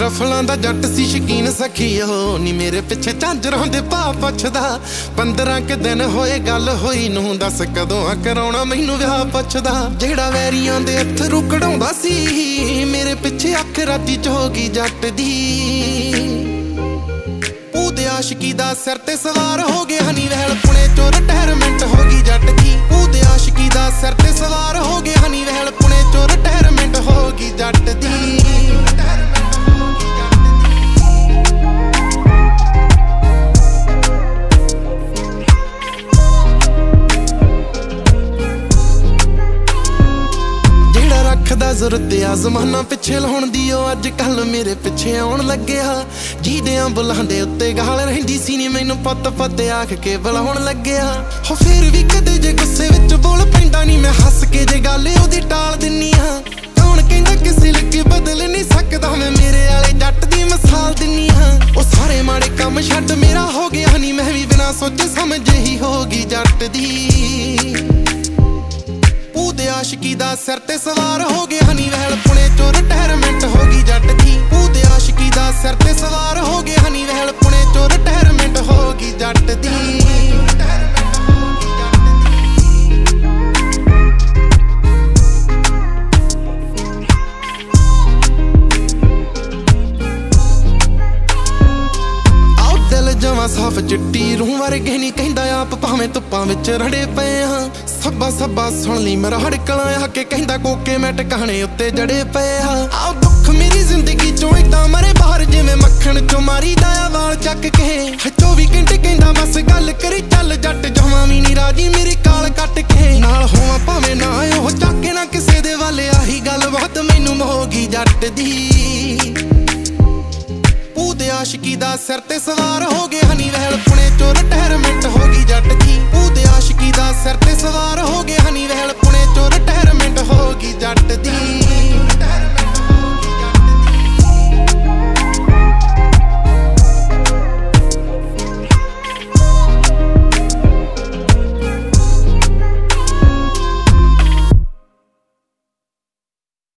ਰਫਲਾਂ ਦਾ ਜੱਟ ਸੀ ਸ਼ਕੀਨ ਸਖੀਓ ਨੀ ਮੇਰੇ ਪਿੱਛੇ ਝਾਂਜਰਾਂ ਦੇ ਭਾਅ ਪੁੱਛਦਾ 15 ਕੁ ਦਿਨ ਹੋਏ ਗੱਲ ਹੋਈ ਨੂੰ ਦੱਸ ਕਦੋਂ ਆ ਕਰਾਉਣਾ ਮੈਨੂੰ ਵਿਆਹ ਪੁੱਛਦਾ ਜਿਹੜਾ ਵੈਰੀਆਂ ਦੇ ਅਥਰੂ ਕਢਾਉਂਦਾ ਸੀ ਮੇਰੇ ਪਿੱਛੇ ਅੱਖ ਰਾਤੀ ਚ ਹੋ ਗਈ ਜੱਟ ਦੀ ਉਹਦੇ ਆਸ਼ਕੀ ਦਾ ਸਿਰ ਤੇ ਸਵਾਰ ਹੋ ਗਿਆ ਹਨੀ ਵਹਿਲ ਪੁਣੇ ਚੋਂ ਰਿਟਾਇਰਮੈਂਟ ਹੋ ਗਈ ਜੱਟ ਦੀ ਉਹਦੇ ਆਸ਼ਕੀ ਦਾ ਸਿਰ ਤੇ ਸਵਾਰ ਹੋ ਗਿਆ ਹਨੀ ਵਹਿਲ ਪੁਣੇ ਚੋਂ ਰਿਟਾਇਰਮੈਂਟ ਹੋ ਗਈ ਜੱਟ ਦੀ ਜ਼ਰੂਰਤ ਆ ਜ਼ਮਾਨਾ ਪਿੱਛੇ ਲਾਉਣ ਦੀ ਉਹ ਅੱਜ ਕੱਲ ਮੇਰੇ ਪਿੱਛੇ ਆਉਣ ਲੱਗਿਆ ਜੀਦਿਆਂ ਬੁਲਾਉਂਦੇ ਉੱਤੇ ਗਾਲ ਰਹਿੰਦੀ ਸੀ ਨੀ ਮੈਨੂੰ ਪੁੱਤ ਆਖ ਕੇ ਬੁਲਾਉਣ ਲੱਗਿਆ ਹੋ ਫਿਰ ਵੀ ਕਦੇ ਜੇ ਗੁੱਸੇ ਵਿੱਚ ਬੋਲ ਪੈਂਦਾ ਨੀ ਮੈਂ ਹੱਸ ਕੇ ਜੇ ਗੱਲ ਉਹਦੀ ਟਾਲ ਦਿੰਨੀ ਆ ਕੌਣ ਕਹਿੰਦਾ ਕਿਸੇ ਲੱਗੇ ਬਦਲ ਨਹੀਂ ਸਕਦਾ ਮੈਂ ਮੇਰੇ ਵਾਲੇ ਜੱਟ ਦੀ ਮਿਸਾਲ ਦਿੰਨੀ ਆ ਉਹ ਸਾਰੇ ਮਾੜੇ ਕੰਮ ਛੱਡ ਮੇਰਾ ਹੋ ਗਿਆ ਨੀ ਮੈਂ ਵੀ ਬਿਨਾਂ ਸੋਚੇ ਸਮਝੇ ਹੀ ਹੋ ਗਈ ਜੱਟ ਦੀ ਉਹਦੇ ਆਸ਼ਕੀ ਦਾ ਸਿਰ ਤੇ ਸਵਾਰ ਹੋ ਗਿਆ ਹਨੀ ਵਹਿਲ ਪੁਣੇ ਚੋਂ ਰਿਟਾਇਰਮੈਂਟ ਹੋ ਗਈ ਜੱਟ ਦੀ ਉਹਦੇ ਆਸ਼ਕੀ ਦਾ ਸਿਰ ਤੇ ਸਵਾਰ ਹੋ ਗਿਆ ਹਨੀ ਵਹਿਲ ਪੁਣੇ ਚੋਂ ਰਿਟਾਇਰਮੈਂਟ ਹੋ ਗਈ ਜੱਟ ਦੀ ਜਵਾਂ ਸਾਫ ਚਿੱਟੀ ਰੂਹ ਵਰਗੇ ਨਹੀਂ ਕਹਿੰਦਾ ਆਪ ਭਾਵੇਂ ਧੁੱਪਾਂ ਵਿੱਚ ਰੜੇ ਪਏ ਹਾਂ ਸੱਬਾ ਸੁਣ ਲਈ ਮੇਰਾ ਹੜਕਲਾਂ ਆ ਕੇ ਕਹਿੰਦਾ ਕੋਕੇ ਮੈਂ ਟਿਕਾਣੇ ਉੱਤੇ ਜੜੇ ਪਏ ਹਾਂ ਆਹ ਦੁੱਖ ਮੇਰੀ ਜ਼ਿੰਦਗੀ ਚੋਂ ਏਦਾਂ ਮਰੇ ਬਾਹਰ ਜਿਵੇਂ ਮੱਖਣ ਚੋਂ ਮਾਰੀ ਦਾ ਵਾਲ ਚੱਕ ਕੇ 24 ਘੰਟੇ ਕਹਿੰਦਾ ਬਸ ਗੱਲ ਕਰੀ ਚੱਲ ਜੱਟ ਜਮਾਂ ਵੀ ਨਹੀਂ ਰਾਜੀ ਮੇਰੀ ਕਾਲ ਕੱਟ ਕੇ ਨਾਲ ਹੋਵਾਂ ਭਾਵੇਂ ਨਾ ਉਹ ਚੱਕੇ ਨਾ ਕਿਸੇ ਦੇ ਵੱਲ ਆਹੀ ਗੱਲ ਬਹੁਤ ਮੈਨੂੰ ਹੋ ਗਈ ਜੱਟ ਦੀ ਉਹਦੇ ਆਸ਼ਕੀ ਦਾ ਸਿਰ ਤੇ ਸਵਾਰ ਹੋ ਗਿਆ ਹਨੀ ਵਹਿਲ ਪੁਣੇ ਚੋਂ ਰਿਟਾਇਰਮੈਂਟ ਹੋ ਗਈ ਜੱਟ ਦੀ ਉਹਦੇ ਆਸ਼ਕੀ ਦਾ ਸਿਰ ਤੇ ਸਵਾਰ ਹੋ ਗਿਆ ਹਨੀ ਵਹਿਲ ਪੁਣੇ ਚੋਂ ਰਿਟਾਇਰਮੈਂਟ ਹੋ ਗਈ ਜੱਟ ਦੀ